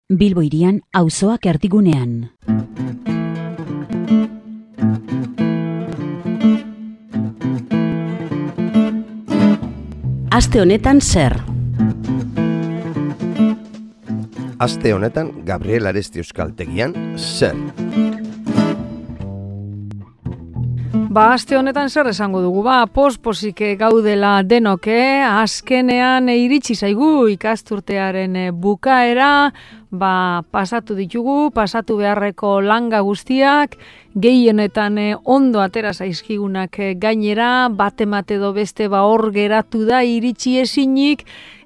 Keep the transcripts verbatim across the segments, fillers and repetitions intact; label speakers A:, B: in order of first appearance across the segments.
A: Bilbo hirian auzoak erdigunean. Aste honetan zer?
B: Aste honetan Gabriel Aresti euskaltegian zer?
C: Ba, aste honetan zer esango dugu, ba, posposik gaudela denoke, azkenean iritsi zaigu ikasturtearen bukaera, ba, pasatu ditugu, pasatu beharreko langa guztiak, gehienetan ondo atera zaizkigunak gainera, batemate edo beste ba hor geratu da iritsi ezinik,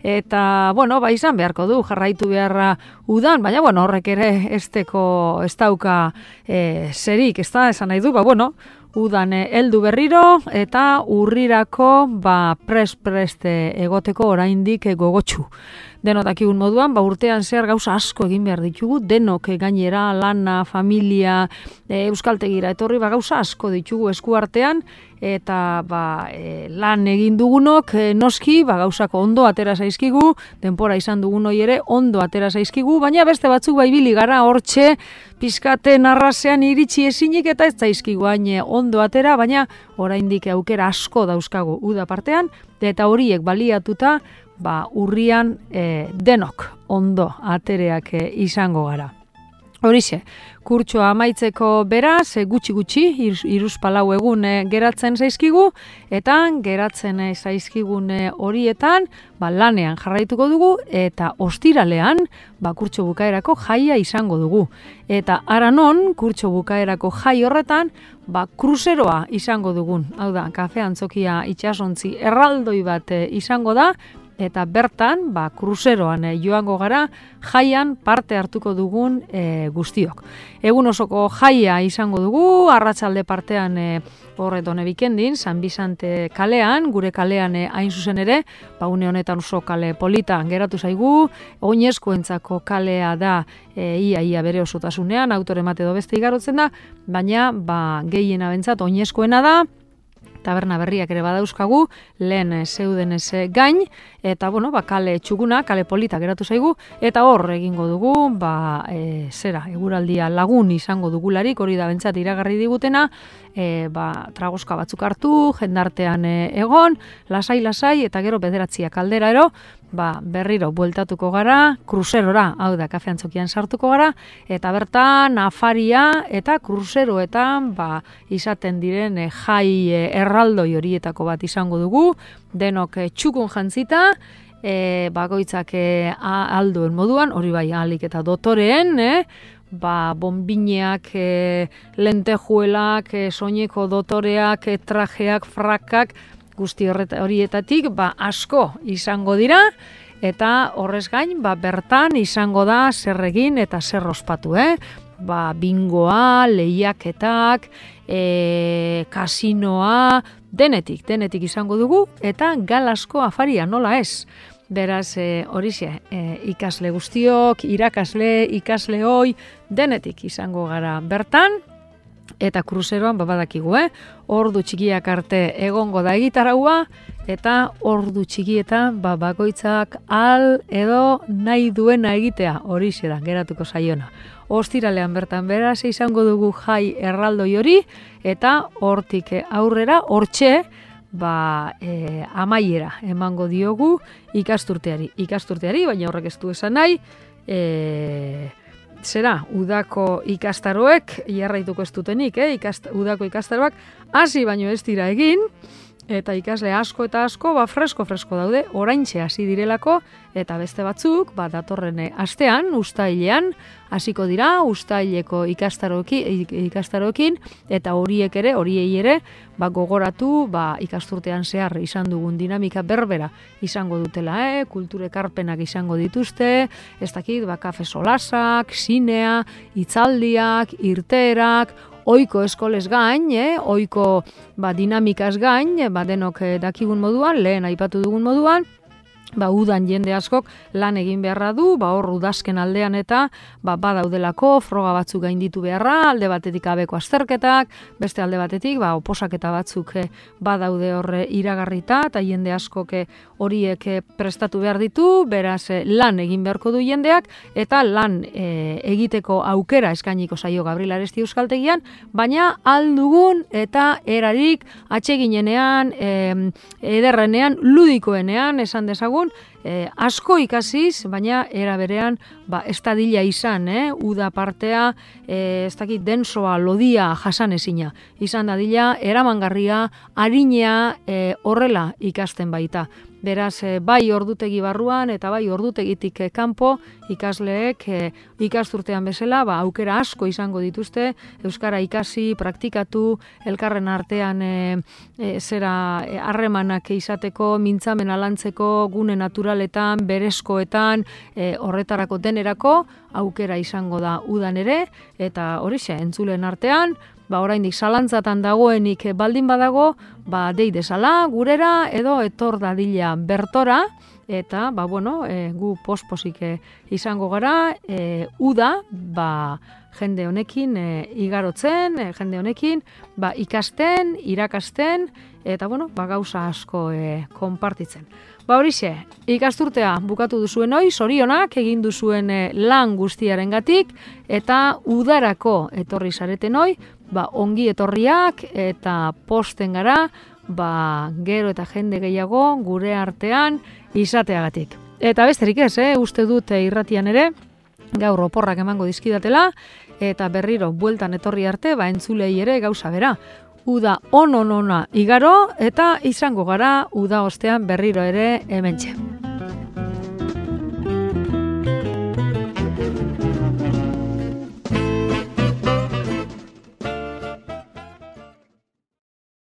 C: eta, bueno, ba, izan beharko du, jarraitu beharra udan, baina, bueno, horrek ere esteko, ez dauka e, zerik, ez da, esan nahi du, ba, bueno, udan heldu berriro eta urrirako ba pres-preste egoteko oraindik gogotsu. Denotakigun moduan, ba urtean zer gauza asko egin behar ditugu, denok gainera lana, familia, e, euskaltegira etorri, ba gauza asko ditugu eskuartean, eta ba, e, lan egin dugunok e, noski, ba gauzako ondo atera zaizkigu, denpora izan dugun hori ere ondo atera zaizkigu, baina beste batzuk bai ibili gara hortxe pizkaten arrasean iritsi ezinik eta ez zaizkigu hain ondo atera, baina oraindik aukera asko dauzkagu uda partean, eta horiek baliatuta ba, urrian e, denok ondo atereak e, izango gara. Horixe, kurtsoa amaitzeko beraz, e, gutxi-gutxi, hiruzpalau egun e, geratzen zaizkigu, eta geratzen e, zaizkigun e, horietan, ba, lanean jarraituko dugu, eta ostiralean, ba, kurtso bukaerako jaia izango dugu. Eta aranon, kurtso bukaerako jai horretan, ba, kruzeroa izango dugun. Hau da, kafe antzokia itsasontzi erraldoi bat e, izango da, eta bertan, ba, kruzeroan e, joango gara, jaian parte hartuko dugun e, guztiok. Egun osoko jaia izango dugu, arratsalde partean e, horretone bikendin, San Bizante kalean, gure kalean e, hain zuzen ere, ba, une honetan oso kale polita geratu zaigu, oinezkoentzako kalea da e, ia ia bere osotasunean, autore mate edo beste igarotzen da, baina ba, gehiena bentsat oinezkoena da, taberna berriak ere badauzkagu, lehen zeudenez gain, eta bueno, ba, kale txuguna, kale polita geratu zaigu, eta hor egingo dugu, ba, e, zera, eguraldia lagun izango dugularik, hori da bentsat iragarri digutena, e, ba, tragoska batzuk hartu, jendartean e, egon, lasai-lasai, eta gero bederatziak aldera ero, ba, berriro bueltatuko gara, kruzerora, hau da, kafe antzokian sartuko gara, eta bertan afaria eta kruzeroetan ba, izaten diren e, jai e, erraldoi horietako bat izango dugu, denok e, txukun jantzita, e, bakoitzak e, alduen moduan, hori bai ahalik eta dotoreen, eh? Ba, bombineak, e, lentejuelak, e, soineko dotoreak, e, trajeak, frakak, guzti horietatik ba, asko izango dira, eta horrez gain ba, bertan izango da zer egin eta zer ospatu, eh? Ba, bingoa, lehiaketak, e, kasinoa, denetik, denetik izango dugu, eta galasko afaria, nola ez? Beraz, e, horixe, e, ikasle guztiok, irakasle, ikasle hoi, denetik izango gara bertan, eta kruzeroan babadakigu, eh? Ordu txikiak arte egongo da egitaraua, eta ordu txikietan ba, bakoitzak al edo nahi duena egitea, horixe da, geratuko zaiona. Ostiralean bertan beraz izango dugu jai erraldoi hori, eta hortik aurrera, hortxe, ba, e, amaiera emango diogu ikasturteari. Ikasturteari, baina horrek ez du esan nahi, e, zera, udako ikastaroek, jarraituko ez dutenik, eh? Ikast, udako ikastaroak, hasi baino ez dira egin, eta ikasle asko eta asko, ba, fresko-fresko daude, oraintxe hasi direlako, eta beste batzuk, ba, datorren astean, uztailean, hasiko dira, uztaileko ikastaroekin, ikastaroekin, eta horiek ere, horiei ere, ba, gogoratu, ba, ikasturtean zehar izan dugun dinamika berbera izango dutela, eh? Kulture ekarpenak izango dituzte, ez dakit, ba, kafe solasak, sinea, hitzaldiak, irteerak, oiko eskoles gain, eh? Oiko ba, dinamikaz gain, ba, denok eh, dakigun moduan, lehen aipatu dugun moduan, ba, udan jende askok lan egin beharra du, ba, hor udazken aldean eta ba, badaudelako froga batzuk gainditu beharra, alde batetik abeko azterketak, beste alde batetik ba, oposaketa batzuk eh, badaude horre iragarrita, eta jende askok eh, horiek eh, prestatu behar ditu, beraz eh, lan egin beharko du jendeak, eta lan eh, egiteko aukera eskainiko zaio Gabriel Aresti Euskaltegian, baina aldugun eta erarik atseginenean, eh, ederrenean, ludikoenean, esan dezagun, Eh, asko ikasiz, baina era berean ba, ez dadila izan, eh? Uda partea, eh, ez dakit densoa, lodia, jasanezina. Izan dadila, eramangarria, arinea eh, horrela ikasten baita. Beraz, eh, bai ordutegi barruan eta bai ordutegitik eh, kanpo ikasleek eh, ikasturtean bezala ba, aukera asko izango dituzte, euskara ikasi, praktikatu, elkarren artean eh, eh, zera harremanak eh, izateko, mintzamen alantzeko, gune naturaletan, berezkoetan, eh, horretarako denerako aukera izango da udan ere, eta horixe, entzulen artean, ba, oraindik zalantzatan dagoenik baldin badago, ba, dei dezala gurera edo etor dadila bertora, eta, ba, bueno, e, gu posposik e, izango gara, e, uda, ba, jende honekin e, igarotzen, e, jende honekin, ba, ikasten, irakasten, eta, bueno, ba, gauza asko e, konpartitzen. Ba, horixe, ikasturtea bukatu duzuen hoi, zorionak egin duzuen e, lan guztiarengatik, eta udarako etorri zareten hoi, ba, ongi etorriak eta posten gara, ba, gero eta jende gehiago gure artean izateagatik. Eta besterik ez, eh, uste dut irratian ere, gaur oporrak emango dizkidatela, eta berriro bueltan etorri arte, ba, entzulei ere gauza bera. Uda on-on-ona igaro, eta izango gara uda ostean berriro ere hementxe.